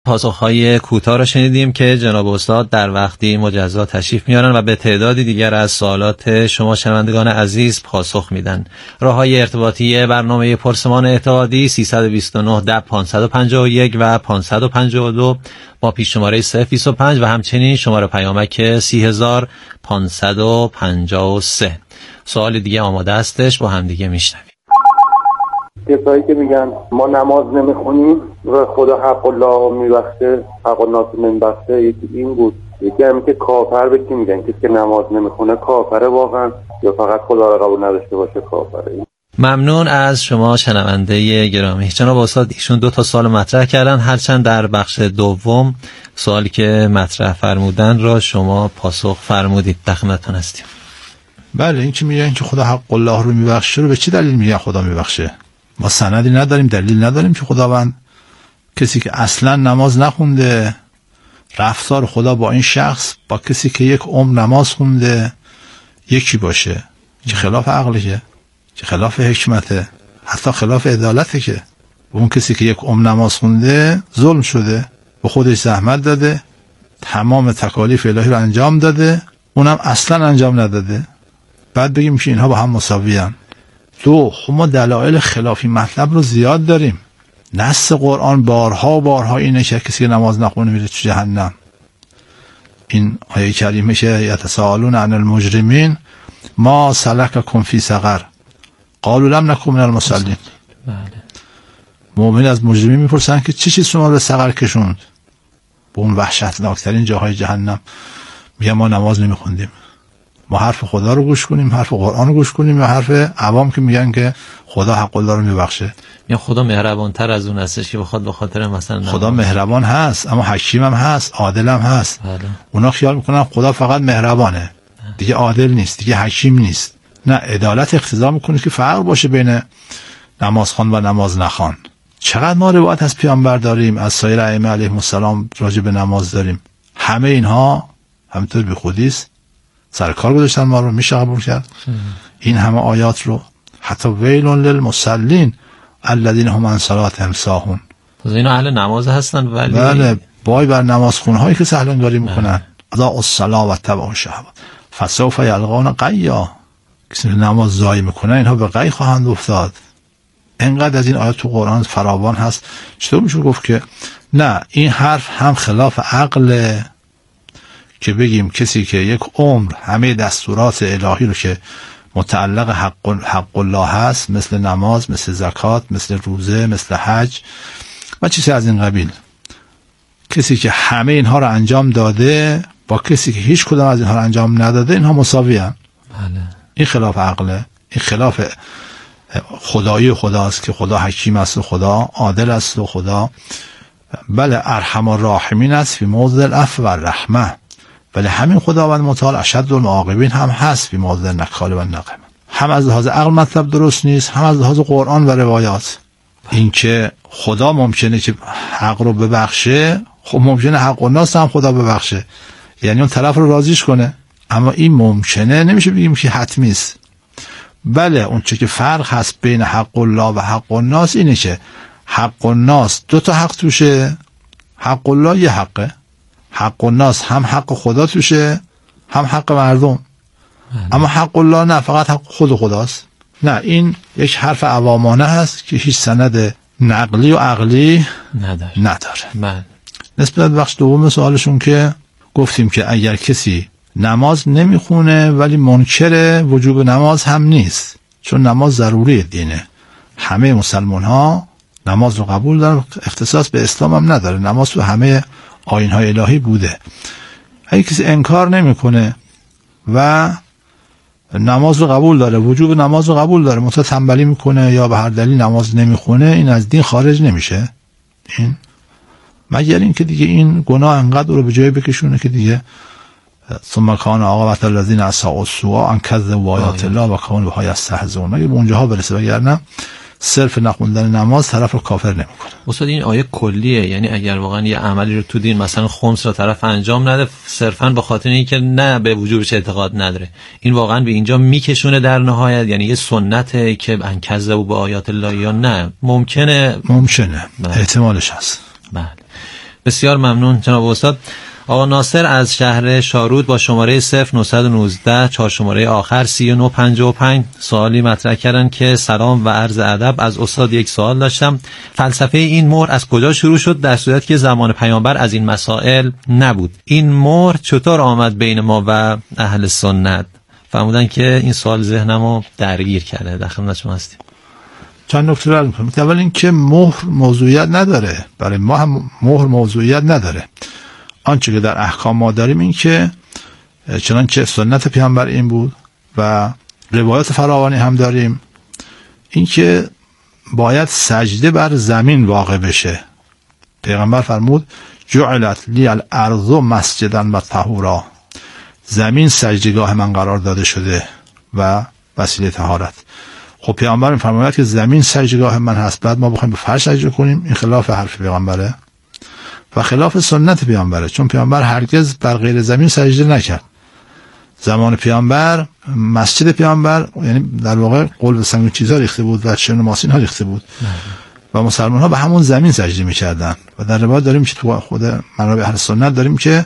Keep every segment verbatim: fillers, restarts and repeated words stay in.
پاسخهای کوتاه را شنیدیم که جناب استاد در وقتی مجزا تشریف میارن و به تعدادی دیگر از سوالات شما شنوندگان عزیز پاسخ میدن. راههای ارتباطی برنامه پرسمان اعتقادی سیصد و بیست و نه ده پانصد و پنجاه و یک و پانصد و پنجاه و دو با پیش شماره صفر بیست و پنج و همچنین شماره پیامک سی هزار پانصد و پنجاه و سه. سوال دیگه آماده هستش، با هم دیگه میشنویم. کسایی که میگن ما نماز نمیخونیم و خدا حق الله میبخشه، حق الناس نمیبخشه، یکی این بود. یکی هم که کافر به کی میگن؟ کسی که نماز نمیخونه کافره واقعا یا فقط خدا را قبول نداشته باشه کافره؟ ممنون از شما شنونده گرامی. جناب استاد ایشون دو تا سوال مطرح کردن، هرچند در بخش دوم سوالی که مطرح فرمودن را شما پاسخ فرمودید. در خدمتتون هستیم. بله، این که میگن که خدا حق الله رو میبخشه رو به چه دلیل میگن خدا میبخشه؟ ما سندی نداریم، دلیل نداریم که خداوند کسی که اصلا نماز نخونده، رفتار خدا با این شخص با کسی که یک عمر نماز خونده یکی باشه، که خلاف عقله، که خلاف حکمته، حتی خلاف عدالته. که اون کسی که یک عمر نماز خونده ظلم شده، به خودش زحمت داده، تمام تکالیف الهی رو انجام داده، اونم اصلا انجام نداده، بعد بگیم که اینها با هم مساویان. دو، خب ما دلایل خلافی مطلب رو زیاد داریم. نص قرآن بارها و بارها اینه که کسی که نماز نخونه میره تو جهنم. این آیه کریمه که یتساءلون عن المجرمین ما سلککم فی سقر قالوا لم نکن من المصلین. مؤمن از مجرمین میپرسن که چه چیز شما رو به سقر کشوند؟ به اون وحشتناکترین جاهای جهنم. میگن ما نماز نمیخوندیم. ما حرف خدا رو گوش کنیم، حرف قرآن رو گوش کنیم، یا حرف عوام که میگن که خدا حق الله رو میبخشه؟ یا خدا مهربان تر از اون هستش که بخواد به خاطر مثلا خدا مهربان هست اما حکیم هم هست، عادل هم هست. بله. اونا خیال میکنن خدا فقط مهربانه، دیگه عادل نیست، دیگه حکیم نیست. نه، عدالت اقتضا میکنه که فرق باشه بین نماز خوان و نماز نخوان. چقدر ما روایت از پیامبر داریم، از سایر ائمه علیهم السلام راجع به نماز داریم. همه اینها همینطور بی خودیست، سر کار گذاشتن ما رو، میشه قبول کرد این همه آیات رو؟ حتی ویل للمصلین الذین هم عن صلاتهم ساهون. اینا اهل نماز هستن ولی بله، بای بر نماز خونهایی که سهلانگاری میکنن. اضاعوا الصلاة و اتبعوا الشهوات فسوف یلقون غیا. کسی نماز ضایع میکنه اینها به غی خواهند افتاد. انقدر از این آیات تو قرآن فراوان هست. چطور میشه گفت که نه، این حرف هم خلاف عقل که بگیم کسی که یک عمر همه دستورات الهی رو که متعلق حق, حق الله هست، مثل نماز، مثل زکات، مثل روزه، مثل حج و چیزی از این قبیل، کسی که همه اینها رو انجام داده با کسی که هیچ کدام از اینها رو انجام نداده، اینها مساوی هم. بله. این خلاف عقله، این خلاف خدایی خداست که خدا حکیم است و خدا عادل است و خدا بله ارحم الراحمین است فی موضع العفو و الرحمه، ولی همین خداوند متعال اشد المعاقبین هم هست فی موضع النکال و النقمه. هم از لحاظ عقل مطلب درست نیست، هم از لحاظ قرآن و روایات. این که خدا ممکنه که حق رو ببخشه، خب ممکنه حق الناس هم خدا ببخشه، یعنی اون طرف رو راضیش کنه، اما این ممکنه نمیشه بگیم که حتمی است. بله، اون چه که فرق هست بین حق الله و حق الناس اینه که حق الناس دو تا حق توشه، حق الله یه حقه. حق الناس هم حق خدا توشه هم حق مردم، اما حق الله نه، فقط حق خود خداست. نه، این یک حرف عوامانه هست که هیچ سند نقلی و عقلی نداره, نداره. من. نسبت بخش دوم سوالشون که گفتیم که اگر کسی نماز نمیخونه ولی منکر وجوب نماز هم نیست، چون نماز ضروری دینه، همه مسلمان ها نماز رو قبول دارن، اختصاص به اسلام هم نداره، نماز تو همه آیین های الهی بوده. اگه کسی انکار نمیکنه و نماز رو قبول داره، وجوب نماز رو قبول داره، متأ تنبلی میکنه یا به هر دلیل نماز نمیخونه، این از دین خارج نمیشه. این مگر این که دیگه این گناه انقدر رو به جای بکشونه که دیگه ثم کان عاقبة الذین اساءوا السوء ان کذبوا آیات الله و کانوا بها یستهزئون. مگر به اونجاها برسه، وگرنه صرف نخوندن نماز طرف رو کافر نمیکنه. استاد این آیه کلیه، یعنی اگر واقعا یه عملی رو تو دین مثلا خمس رو طرف انجام نده صرفا به خاطر اینکه نه به وجوبش اعتقاد نداره، این واقعا به اینجا میکشونه در نهایت، یعنی یه سنته که ان کذبوا بآیات الله یا نه ممکنه ممکنه بله. احتمالش هست. بله. بسیار ممنون جناب استاد. آقا ناصر از شهر شارود با شماره صفر نهصد و نوزده چهار شماره آخر سی و نه پنجاه و پنج سوالی مطرح کردن که سلام و عرض ادب، از استاد یک سوال داشتم. فلسفه این مهر از کجا شروع شد در صورتی که زمان پیامبر از این مسائل نبود؟ این مهر چطور آمد بین ما و اهل سنت؟ فرمودن که این سوال ذهنمو درگیر کرده. در خدمت شما هستیم. چند نکته رو می‌کنم. اول اینکه مهر موضوعیت نداره، برای ما هم مهر موضوعیت نداره. آنچه که در احکام ما داریم این که چنانچه سنت پیامبر این بود و روایات فراوانی هم داریم، این که باید سجده بر زمین واقع بشه. پیغمبر فرمود جعلت لی الارض مسجدا و طهورا، زمین سجدگاه من قرار داده شده و وسیله طهارت. خب پیامبر می‌فرماید که زمین سجدگاه من هست، بعد ما بخوایم به فرش سجده کنیم، این خلاف حرف پیغمبره و خلاف سنت پیامبره، چون پیامبر هرگز بر غیر زمین سجده نکرد. زمان پیامبر مسجد پیامبر یعنی در واقع قلب به سنگ چیزا ریخته بود و شن ماسین ها ریخته بود و مسلمان ها به همون زمین سجده میکردن. و در روایت داریم که تو خود منابع اهل سنت داریم که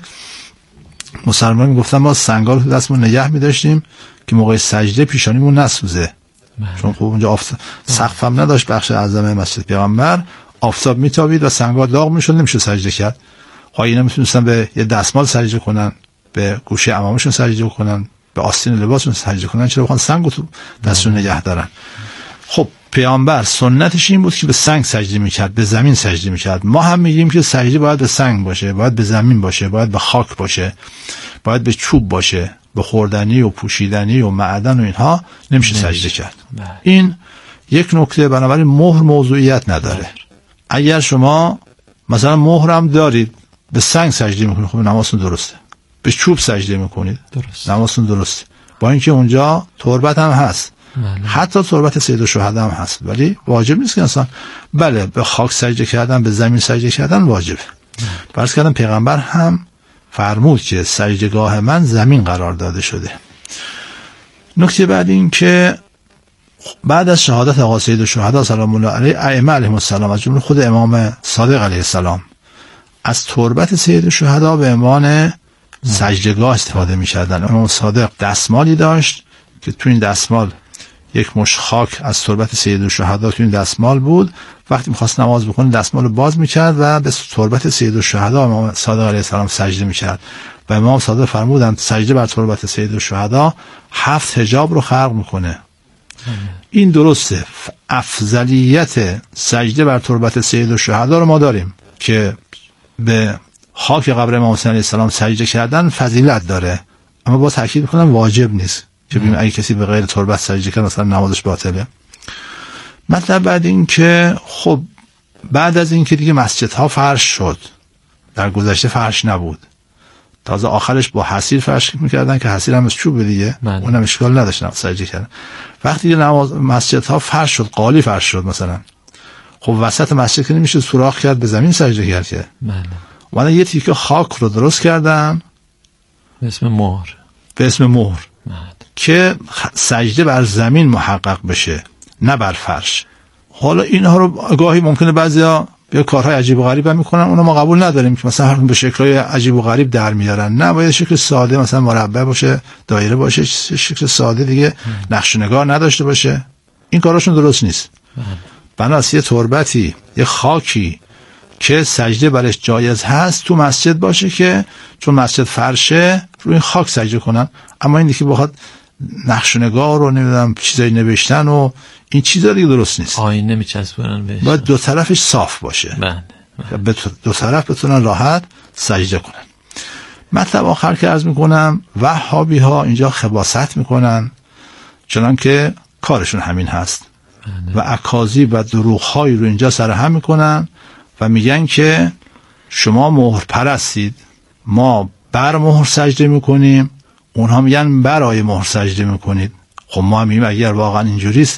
مسلمان میگفتن ما سنگا رو دستمون نگه می‌داشتیم که موقع سجده پیشانیمون نسوزه، چون خب اونجا آفتاب سقف هم نداشت بخش اعظم مسجد پیغمبر، آفتاب میتابید و سنگا داغ میشد، نمیشه سجده کرد. ها اینا میتونستن به یه دستمال سجده کنن، به گوشه عمامشون سجده کنن، به آستین لباسشون سجده کنن، چرا بخوان سنگو تو دستشون نگه دارن؟ خب پیامبر سنتش این بود که به سنگ سجده میکرد، به زمین سجده میکرد. ما هم میگیم که سجده باید به سنگ باشه، باید به زمین باشه، باید به خاک باشه، باید به چوب باشه، به خوردنی و پوشیدنی و معدن و اینها نمیشه سجده کرد. این یک نکته. بنابراین مهر موضوعیت نداره. اگر شما مثلا مهرم دارید به سنگ سجده میکنید، خب نمازتون درسته. به چوب سجده میکنید، درست، نمازتون درسته، با اینکه اونجا تربت هم هست، بله. حتی تربت سید الشهدا هم هست، ولی واجب نیست که انسان بله به خاک سجده کردن، به زمین سجده کردن واجبه. فرض کردم پیغمبر هم فرمود که سجدگاه من زمین قرار داده شده. نکته بعد این که بعد از شهادت آقا سید الشهدا سلام الله علیه، ائمه علیهم السلام از جمله خود امام صادق علیه السلام از تربت سید الشهدا به عنوان سجدگاه استفاده می‌کردن. امام صادق دستمالی داشت که تو این دستمال یک مش خاک از تربت سید الشهدا تو این دستمال بود. وقتی می‌خواست نماز بخونه دستمال رو باز می‌کرد و به تربت سید الشهدا امام صادق علیه السلام سجده می‌کرد و امام صادق فرمودند سجده بر تربت سید الشهدا هفت حجاب رو خلق می‌کنه. این درسته. افضلیت سجده بر تربت سید الشهدا رو ما داریم که به خاک قبر امام حسین علیه السلام سجده کردن فضیلت داره، اما باز تاکید می‌کنم واجب نیست که ببین اگه کسی به غیر تربت سجده کنه مثلا نمازش باطله. مطلب بعد این که خب بعد از این که دیگه مسجدها فرش شد، در گذشته فرش نبود، تازه آخرش با حصیر فرش می‌کردن که حصیر هم از چوب دیگه، اونم اشکال نداشت سجده کردن. وقتی که نماز مسجدها فرش شد، قالی فرش شد مثلا، خب وسط مسجد که نمیشه سوراخ کرد به زمین سجده کرد که بله. اونا یه تیکه خاک رو درست کردن به اسم مهر، به اسم مهر که سجده بر زمین محقق بشه نه بر فرش. حالا اینها رو گاهی ممکنه بعضیا به کارهای عجیب و غریب هم میکنن، اونا ما قبول نداریم که مثلا هر به شکل‌های عجیب و غریب در میارن. نه، باید شکل ساده مثلا مربع باشه، دایره باشه، شکل ساده دیگه نقش و نگار نداشته باشه. این کاراشون درست نیست. بناس یه تربتی، یه خاکی که سجده برش جایز هست تو مسجد باشه که چون مسجد فرشه روی خاک سجده کنن. اما این دیگه بخواد نقش و نگار رو نمیدونم چیزایی نوشتن و این چیزا دیگه درست نیست. آینه میچسبونن بهش، باید دو طرفش صاف باشه، بله. دو طرف بتونن راحت سجده کنن. مطلب آخر که عرض میکنم، وهابی ها اینجا خباثت میکنن چنان که کارشون همین هست، بله. و اکاذیب و دروغ هایی رو اینجا سرهم میکنن و میگن که شما مهر پرستید، ما بر مهر سجده میکنیم، اونها میگن برای مهر سجده میکنید. خب ما هم میگیم اگر واقعا اینجوریست،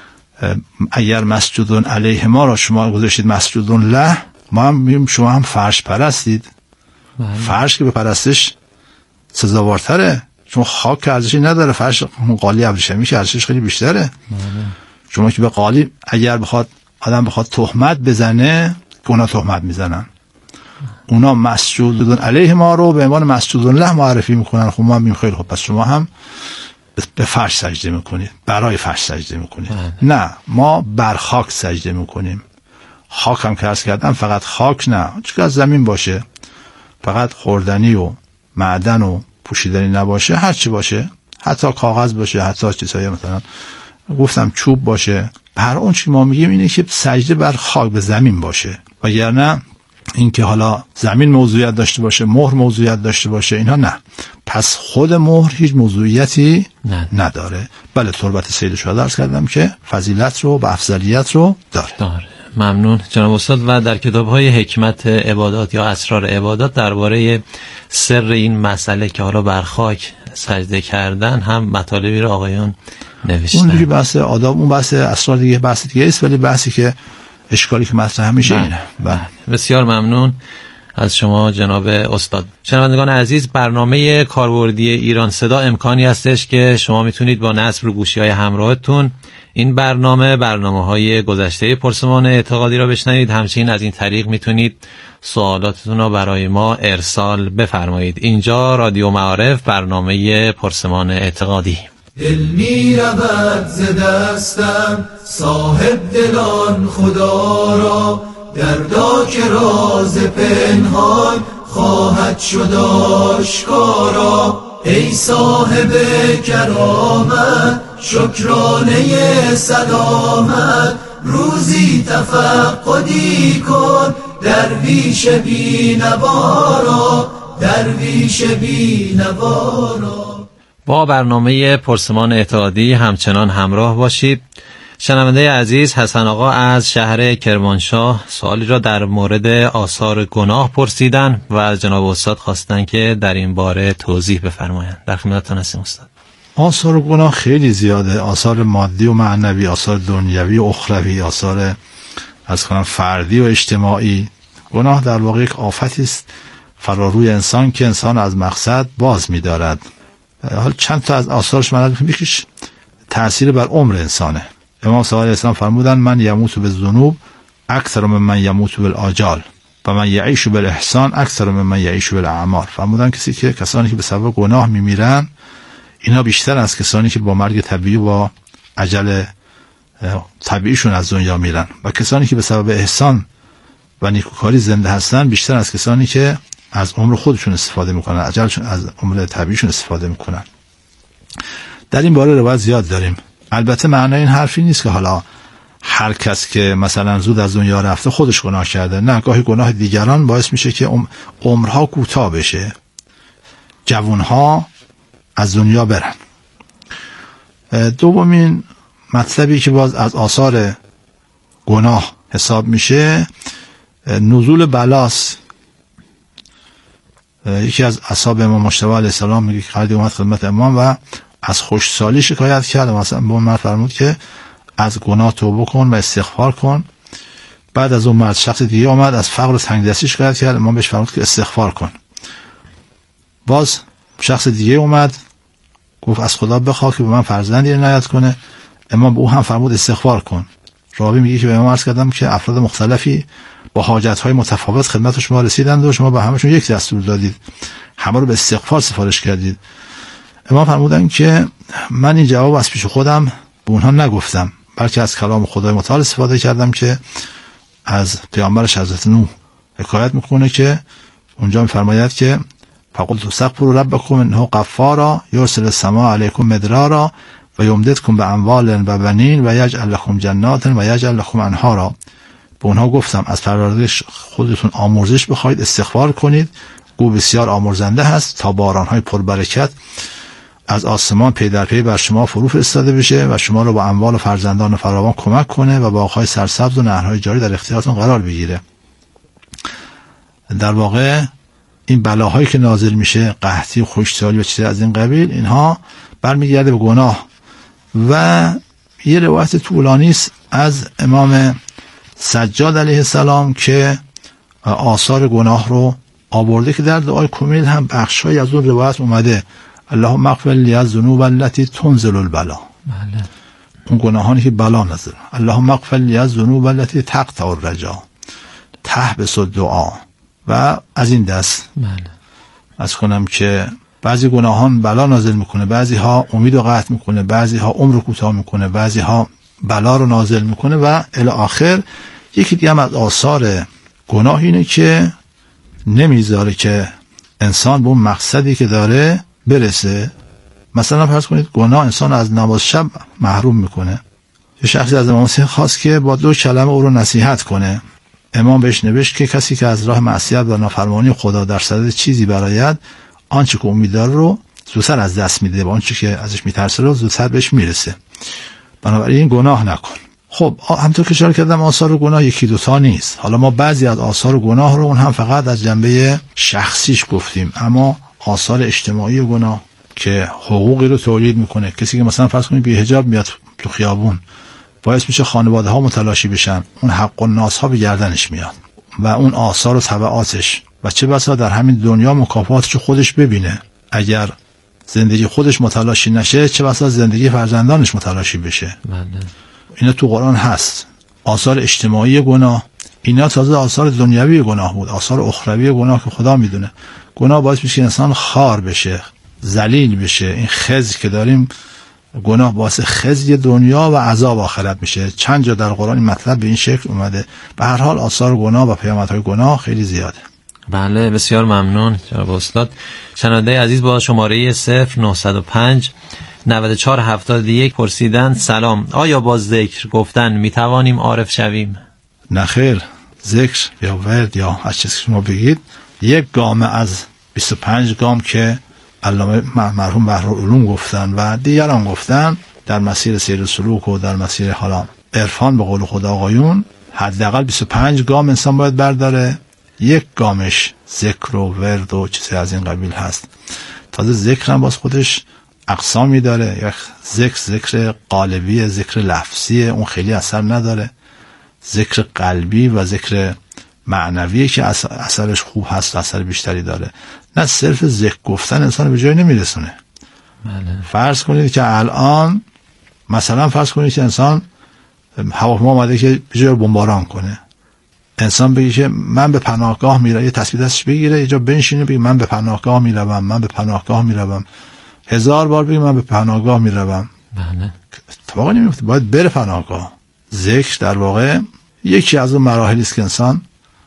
اگر مسجودون علیه ما را شما گذاشتید مسجودون له، ما هم میگیم شما هم فرش پرستید. بله. فرش که به پرستش سزاوارتره، چون خاک ارزشی نداره، فرش قالی ابریشمی که ارزشش خیلی بیشتره. بله. شما که به قالی اگر بخواد آدم بخواد تهمت بزنه که اونا تهمت میزنن، اونا مسجودون علیه ما رو به عنوان مسجودون له معرفی میکنن. خب ما میگیم خیلی خب پس شما هم به فرش سجده میکنید، برای فرش سجده میکنید. نه، ما بر خاک سجده میکنیم. خاک هم که عرض کردم فقط خاک نه، چون از زمین باشه، فقط خوردنی و معدن و پوشیدنی نباشه، هر چی باشه، حتی کاغذ باشه، حتی چیزایی مثلا گفتم چوب باشه، هر اون چی ما میگیم اینه که سجده بر خاک، به زمین باشه. وگرنه این که حالا زمین موضوعیت داشته باشه، مهر موضوعیت داشته باشه، اینها نه. پس خود مهر هیچ موضوعیتی نه. نداره. بله، تربت سید شهدا عرض کردم که فضیلت رو و افضلیت رو داره. داره. ممنون جناب استاد. و در کتاب‌های حکمت عبادات یا اسرار عبادات درباره سر این مسئله که حالا بر خاک سجده کردن هم مطالبی رو آقایون نوشتن. اون دیگه بحث آداب، اون بحث اسرار دیگه بحث دیگه است، ولی بحثی که اشکالی که مطرح میشه اینه. بله. بسیار ممنون از شما جناب استاد. شنوندگان عزیز، برنامه کاربردی ایران صدا امکانی هستش که شما میتونید با نصب رو گوشی‌های همراهتون این برنامه برنامه‌های گذشته پرسمان اعتقادی را بشنوید. همچنین از این طریق میتونید سوالاتتون را برای ما ارسال بفرمایید. اینجا رادیو معارف، برنامه پرسمان اعتقادی. دل می رود ز دستم صاحب دلان خدا را، دردا که راز پنهان خواهد شد آشکارا. ای صاحب کرامت شکرانه سلامت، روزی تفقدی کن درویش بی نوارا، درویش بی نوارا. با برنامه پرسمان اعتقادی همچنان همراه باشید. شنونده عزیز حسن آقا از شهر کرمانشاه سوالی را در مورد آثار گناه پرسیدن و از جناب استاد خواستن که در این باره توضیح بفرمایند. در خدمتتون هستیم استاد. آثار گناه خیلی زیاده، آثار مادی و معنوی، آثار دنیوی و اخروی، آثار از کنم فردی و اجتماعی. گناه در واقع یک آفتی است فراروی انسان که انسان از مقصد باز می‌دارد. حالا چند تا از آثارش من میگیش تأثیر بر عمر انسانه. امام صادق علیه السلام فرمودن من یموت بالذنوب اکثر من من یموت بالآجال و من یعیش بالاحسان اکثر من من یعیش بالاعمار. فرمودن کسی که کسانی که به سبب گناه میمیرن اینا بیشتر از کسانی که با مرگ طبیعی و با اجل طبیعیشون از دنیا میرن، و کسانی که به سبب احسان و نیکوکاری زنده هستن بیشتر از کسانی که از عمر خودشون استفاده میکنن، اجلشون از عمر طبیعیشون استفاده میکنن. در این باره روایت زیاد داریم. البته معنای این حرفی نیست که حالا هر کس که مثلا زود از دنیا رفته خودش گناه کرده. نه، گاهی گناه دیگران باعث میشه که عمرها کوتاه بشه، جوانها از دنیا برن. دومین مطلبی که باز از آثار گناه حساب میشه نزول بلاست. یکی از اصحاب امام مجتبی علیه السلام میگه که خالد اومد خدمت امام و از خوشسالی شکایت کرد، مثلا به اون مرد فرمود که از گناه توبه کن و استغفار کن. بعد از اون مرد شخص دیگه اومد از فقر و تنگدستی شکایت کرد، امام بهش فرمود که استغفار کن. باز شخص دیگه اومد گفت از خدا بخواه که به من فرزندی عنایت کنه، امام به او هم فرمود استغفار کن. راوی میگه که به امام عرض کردم که افراد مختلفی با حاجت‌های متفاوت خدمت شما رسیدند و شما به همشون یک دستور دادید، همه رو به استغفار سفارش کردید. امام فرمودن که من این جواب از پیش خودم به اونها نگفتم، بلکه از کلام خدای متعال استفاده کردم که از پیامبرش حضرت نوح حکایت میکنه که اونجا میفرماید که فقلت استغفروا ربکم انه غفارا یرسل السماء علیکم مدرارا و یمددکم باموال و بنین و یجعل لكم جنات و یجعل لكم انهارا. به اونها گفتم از پروردگار خودتون آمرزش بخواید، استغفار کنید، او بسیار آمرزنده هست تا بارانهای پربرکت از آسمان پی در پی بر شما فرو فرستاده بشه و شما رو با اموال و فرزندان فراوان کمک کنه و باغ‌های سرسبز و نهرهای جاری در اختیارتون قرار بگیره. در واقع این بلاهایی که نازل میشه، قحطی و خشکسالی و چیزی از این قبیل، اینها برمیگرده به گناه. و یه روایت طولانی است از امام سجاد علیه السلام که آثار گناه رو آورده که در دعای کمیل هم بخشای از اون روایت اومده اللهم اغفر لی الذنوب التي تنزل البلا. بله. اون گناهانی که بلا نزل. اللهم اغفر لی الذنوب التي تقطع الرجا، تحبس الدعا، و از این دست. بله. از کنم که بعضی گناهان بلا نازل میکنه، بعضی ها امید رو قطع میکنه، بعضی ها عمر رو کوتاه میکنه، بعضی ها بلا رو نازل میکنه و الی آخر. یکی دیگه هم از آثار گناه اینه که نمیذاره که انسان به اون مقصدی که داره برسه. مثلا فرض کنید گناه انسان از نماز شب محروم میکنه. یه شخصی از امام حسین خواست که با دو کلمه او رو نصیحت کنه. امام بهش نوشت که کسی که از راه معصیت و نافرمانی خدا در صدد چیزی برآید، آنچه که امید داره رو زودتر از دست میده و آنچه که ازش میترسه رو زودتر بهش میرسه. بنابراین گناه نکن. خب همونطور که اشاره کردم آثار گناه یکی دوتا نیست. حالا ما بعضی از آثار گناه رو اون هم فقط از جنبه شخصیش گفتیم، اما آثار اجتماعی گناه که حقوقی رو تولید میکنه، کسی که مثلا فرض کنید بی‌حجاب میاد تو خیابون باعث میشه خانواده ها متلاشی بشن، اون حق الناس ها به گردنش میاد و اون آثار و تبعاتش و چه بسا در همین دنیا مکافاتش خودش ببینه. اگر زندگی خودش متلاشی نشه چه بسا زندگی فرزندانش متلاشی بشه. بله. اینا تو قرآن هست. آثار اجتماعی گناه، اینا تازه آثار دنیوی گناه بود. آثار اخروی گناه که خدا میدونه. گناه باعث میشه انسان خار بشه، ذلیل بشه. این خزی که داریم، گناه باعث خزی دنیا و عذاب آخرت میشه. چند جا در قرآن این مطلب به این شکل اومده. به هر حال آثار گناه و پیامدهای گناه خیلی زیاده. بله، بسیار ممنون جناب استاد. شنونده عزیز با شماره صفر نهصد و پنج نود و چهار هفتاد و یک پرسیدند سلام، آیا با ذکر گفتن میتوانیم عارف شویم؟ نخیر، ذکر یا ورد یا هر چیزی که شما بگید یک گام از بیست و پنج گام که علامه مرحوم بحرالعلوم گفتن و دیگران گفتن در مسیر سیر سلوک و در مسیر حالا عرفان به قول خدا آقایون، حداقل بیست و پنج گام انسان باید برداره. یک گامش ذکر و ورد و چیزی از این قبیل هست. تازه ذکر هم باز خودش اقسامی داره. یک ذکر ذکر قالبی، ذکر لفظی، اون خیلی اثر نداره. ذکر قلبی و ذکر معنوی که اثرش خوب هست، اثر بیشتری داره. نه صرف ذکر گفتن انسان به جای نمیرسونه. بله. فرض کنید که الان مثلا فرض کنید که انسان هواپیما اومده که به جای بمباران کنه، انسان بگه که من به پناهگاه میرم، یه تسبیح دستش بگیره یه جا بنشینه بگه من به پناهگاه میروم، من به پناهگاه میروم، هزار بار بگه من به پناهگاه میروم. بله. اتفاقا نمیفته، باید بره پناهگاه. ذکر در واقع یکی از اون مراحلی است که انسان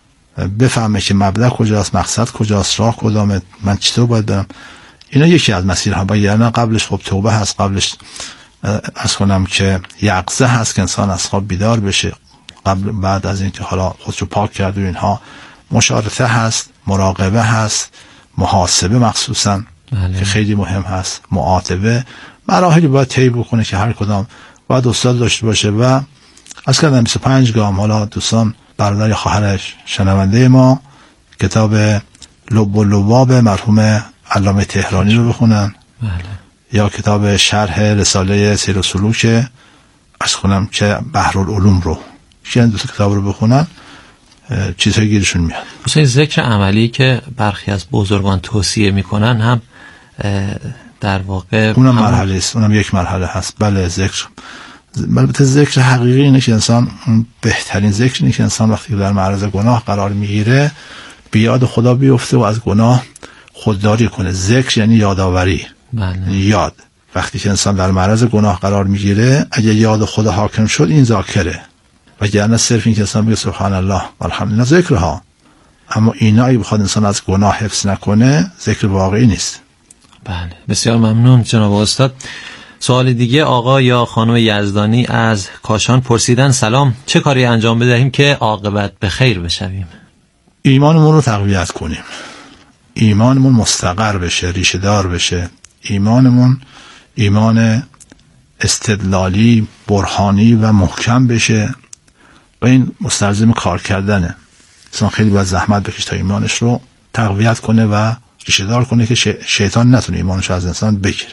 بفهمه که مبدا کجاست، مقصد کجاست، راه کدامه، من چطور باید برم. اینا یکی از مسیرها. با یعنی قبلش خب توبه هست، قبلش از کنم که یقظه هست که انسان از خواب بیدار بشه، قبل بعد از اینکه حالا خودشو پاک کرد و اینها مشارطه هست، مراقبه هست، محاسبه مخصوصا بله. که خیلی مهم هست، معاتبه. مراحلی باید طی بکنه که هر کدام باید استاد داشته باشه. و از کردم بیست و پنج گام. حالا دوستان برادر خواهرش شنونده ما کتاب لب و لباب مرحوم علامه تهرانی رو بخونن. بله. یا کتاب شرح رساله سیر و سلوک از کنم که بحرالعلوم رو، که دو تا کتاب رو بخونن چیزهای گیرشون میاد. مثلا ذکر عملی که برخی از بزرگان توصیه میکنن هم در واقع اونم مرحله است، اونم یک مرحله هست. بله ذکر، البته ذکر حقیقی اینه که انسان، بهترین ذکر اینه که انسان وقتی در معرض گناه قرار میگیره به یاد خدا بیفته و از گناه خودداری کنه. ذکر یعنی یادآوری. بله. یاد. وقتی که انسان در معرض گناه قرار میگیره اگه یاد خدا حاکم شد این ذاکره. وگرنه صرف این که انسان بگه سبحان الله والحمدلله ذکرها، اما اینا اگه بخواد انسان از گناه حفظ نکنه ذکر واقعی نیست. بله، بسیار ممنون جناب استاد. سوال دیگه آقا یا خانم یزدانی از کاشان پرسیدن سلام، چه کاری انجام بدهیم که عاقبت به خیر بشویم؟ ایمانمون رو تقویت کنیم، ایمانمون مستقر بشه، ریشه دار بشه. ایمانمون ایمان استدلالی، برهانی و محکم بشه و این مستلزم کار کردنه. انسان خیلی باید زحمت بکشه تا ایمانش رو تقویت کنه و ریشه دار کنه که شیطان نتونه ایمانش رو از انسان بگیره.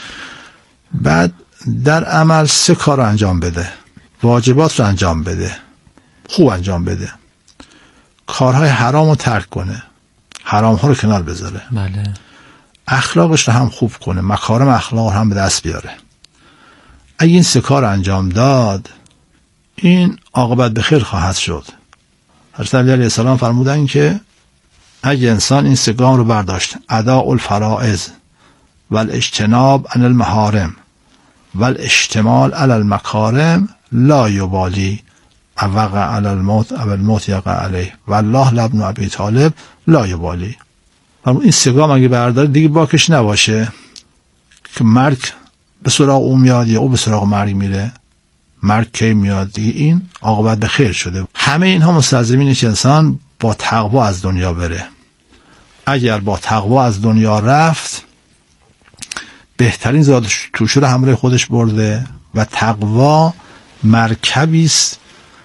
بعد در عمل سه کار رو انجام بده. واجبات رو انجام بده، خوب انجام بده. کارهای حرام رو ترک کنه، حرام ها رو کنار بذاره. بله. اخلاقش رو هم خوب کنه، مکارم اخلاق رو هم به دست بیاره. اگه این سه کار انجام داد این عاقبت به خیر خواهد شد. حضرت علی علیه السلام فرمودن که اگه انسان این سه گام رو برداشت، اداء الفرائض و الاجتناب عن المحارم و الاشتمال علی المکارم، لا یبالی وقع علی الموت او الموت یقع علیه والله لابن ابی طالب لا یبالی. این سه گام اگه برداره دیگه باکش نباشه که مرگ به سراغ او میاد یا او به سراغ مرگ میره، مرگ کی میاد دیگه، این عاقبت به خیر شده. همه اینها مستلزم که انسان با تقوا از دنیا بره. اگر با تقوا از دنیا رفت، بهترین زاد توشه رو همراه خودش برده و تقوا مرکبی است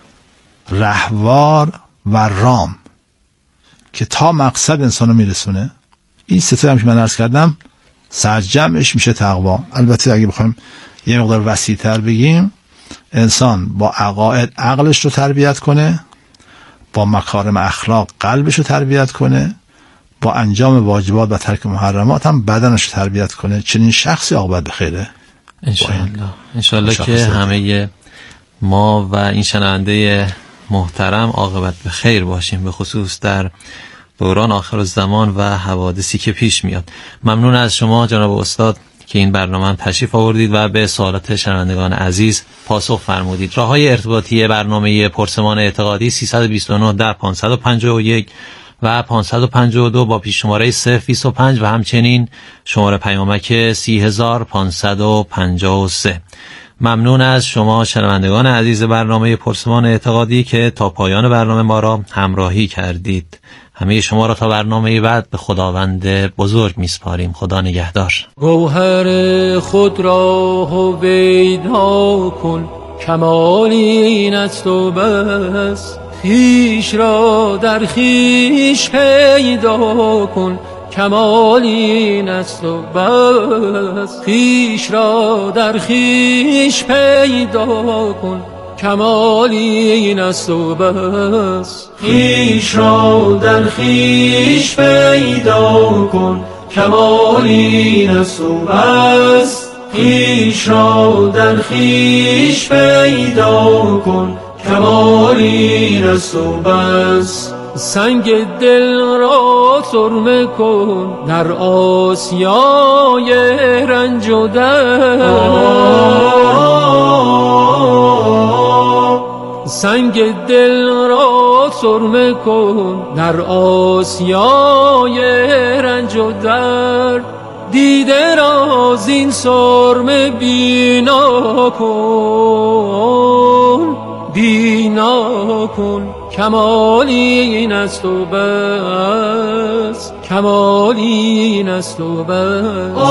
رهوار و رام که تا مقصد انسانو میرسونه. این سه تا هم که من عرض کردم سرجمش میشه تقوا. البته اگه بخوایم یه مقدار وسیع‌تر بگیم، انسان با عقاید عقلش رو تربیت کنه، با مکارم اخلاق قلبش رو تربیت کنه، با انجام واجبات و ترک محرمات هم بدنش رو تربیت کنه، چنین شخصی عاقبت بخیره انشاءالله. انشاءالله که همه ما و این شنونده محترم عاقبت به خیر باشیم، به خصوص در دوران آخر الزمان و حوادثی که پیش میاد. ممنون از شما جناب استاد که این برنامه هم تشریف آوردید و به سوالات شنوندگان عزیز پاسخ فرمودید. راههای ارتباطی برنامه پرسمان اعتقادی سیصد و بیست و نه ده پانصد و پنجاه و یک و پانصد و پنجاه و دو با پیش شماره صفر بیست و پنج و همچنین شماره پیامک سی هزار پانصد و پنجاه و سه. ممنون از شما شنوندگان عزیز برنامه پرسمان اعتقادی که تا پایان برنامه ما را همراهی کردید. همه شما را تا برنامه بعد به خداوند بزرگ میسپاریم. خدا نگهدار. گوهر خود را هویدا کن، کمال این است و بس. خویش را در خویش پیدا کن، کمال این است و بس. خویش را در خویش پیدا کن، کمال این است و بس. خویش را در خویش پیدا کن، کمال این است و بس. خویش را در خویش پیدا کن، کمال این است و بس. سنگ دل را سرمه کن در آسیای رنج و درد. سنگ دل را سرمه کن در آسیای رنج و درد. دیده را زین سرمه بینا کن، بینا کن، کمالی این است و بس، کمالی این است و بس.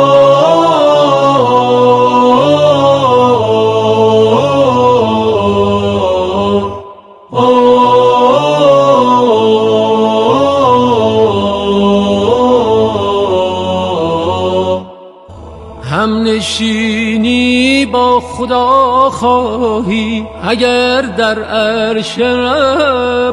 هم نشینی با خدا خواهی اگر در عرش رب،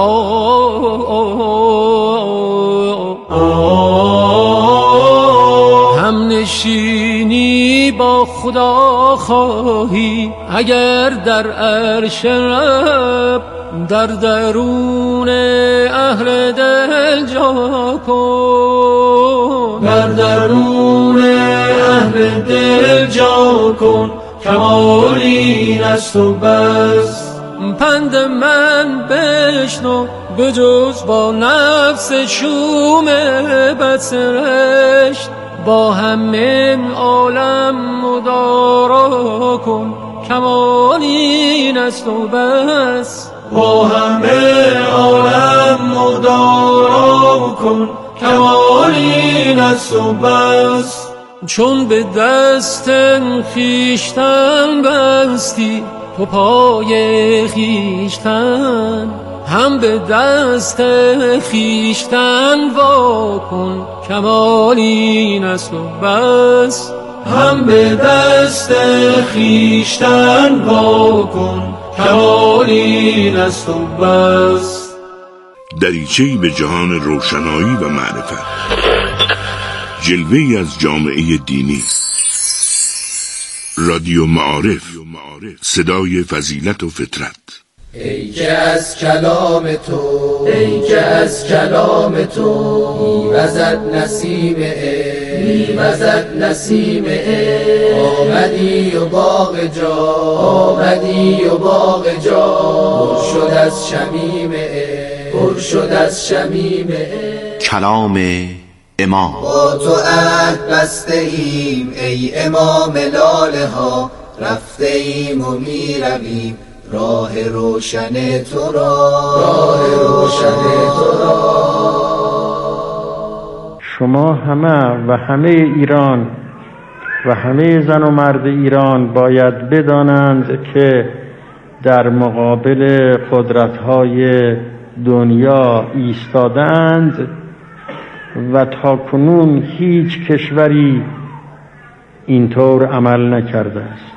هم نشینی با خدا خواهی اگر در عرش رب. در درون اهل دل جا کن، در درون اهل دل جا کن، کمال این است و بس. پند من بشنو بجز با نفس شوم بدسرشت. با همه عالم مدارا کن، کمال این است و بس. با همه عالم مدارا کن، کمال این است و بس. چون به دست خویشتن بستی تو پای خویشتن، هم به دست خویشتن وا کن، کمال این است و بس. هم به دست خویشتن وا کن، کمال این است و بس. دریچه‌ای به جهان روشنایی و معرفت، جلوه‌ای از جامعه دینی. رادیو معارف، صدای فضیلت و فطرت. ای که از کلام تو ای که از کلام تو میوزد نسیم عشق میوزد نسیم عشق آمدی و باغ جا آمدی و باغ جا پر شد از شمیم عشق پر شد از شمیم عشق. کلام امام. با تو عهد بسته ایم ای امام لاله ها، رفته ایم و می رویم راه روشن تو را راه روشن تو را. شما همه و همه ایران و همه زن و مرد ایران باید بدانند که در مقابل قدرت‌های دنیا ایستادند و تاکنون هیچ کشوری اینطور عمل نکرده است.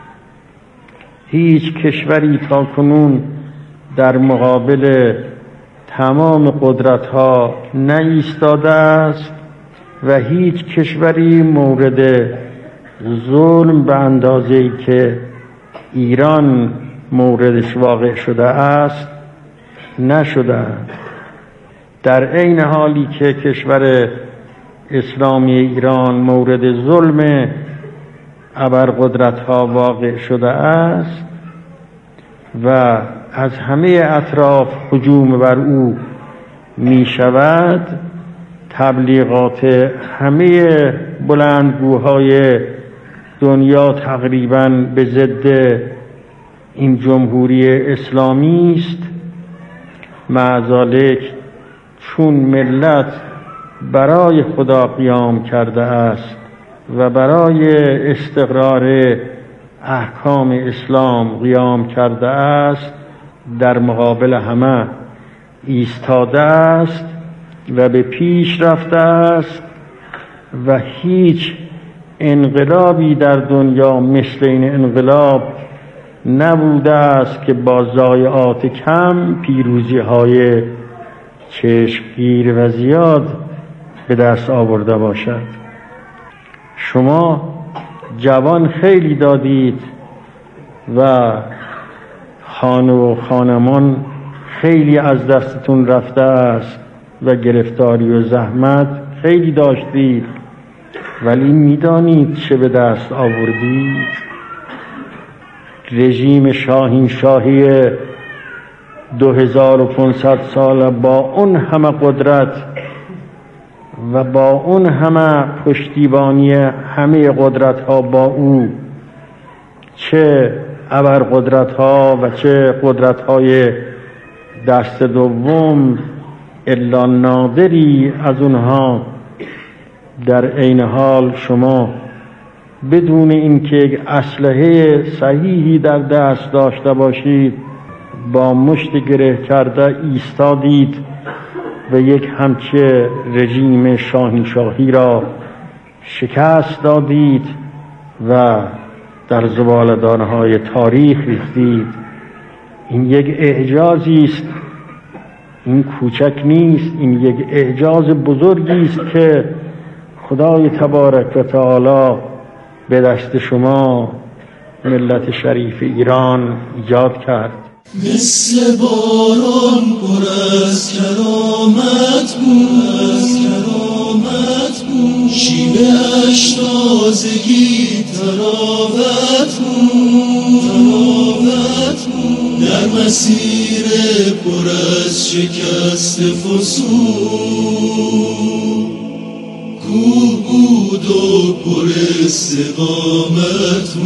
هیچ کشوری تاکنون در مقابل تمام قدرت‌ها نایستاده است و هیچ کشوری مورد ظلم به اندازه‌ای که ایران موردش واقع شده است نشده است. در عین حالی که کشور اسلامی ایران مورد ظلم ابرقدرت‌ها واقع شده است و از همه اطراف هجوم بر او می شود، تبلیغات همه بلندگوهای دنیا تقریباً به ضد این جمهوری اسلامی است. معذالک چون ملت برای خدا قیام کرده است و برای استقرار احکام اسلام قیام کرده است، در مقابل همه ایستاده است و به پیش رفته است و هیچ انقلابی در دنیا مثل این انقلاب نبوده است که با ضایعات کم پیروزی های چشمگیر و زیاد به دست آورده باشد. شما جوان خیلی دادید و خانه و خانمان خیلی از دستتون رفته است و گرفتاری و زحمت خیلی داشتید، ولی میدانید چه به دست آوردید؟ رژیم شاهین شاهی دو هزار و پانصد سال با اون همه قدرت و با اون همه پشتیبانی همه قدرت ها با او، چه ابرقدرت ها و چه قدرت های دست دوم، الا نادری از اونها، در عین حال شما بدون اینکه یک اسلحه صحیحی در دست داشته باشید با مشت گره کرده ایستادید و یک همچه رژیم شاهنشاهی را شکست دادید و در زباله‌دانهای تاریخ ریختید. این یک اعجازی است، این کوچک نیست، این یک اعجاز بزرگی است که خدای تبارک و تعالی به دست شما ملت شریف ایران ایجاد کرد. مثل باران پر از کرامت بود، از کرامت بود، شیوه اش تازگی تراوت بود، تراوت بود، در مسیر پر از شکست فسون کوه بود و پر استقامت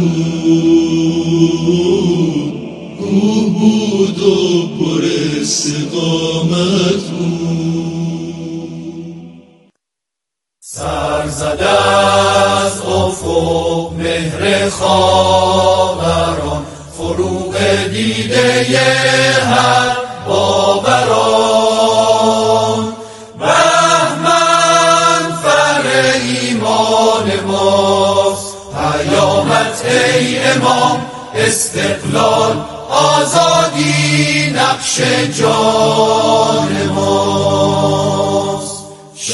بود، کوه بود و پر استقامت بود. سر زده از افق مهر خاوران، فروغ دیده هر باوران، بهمن فر ایمان ماست، پیامت ای امام، استقلال آزادی نقش جان ما.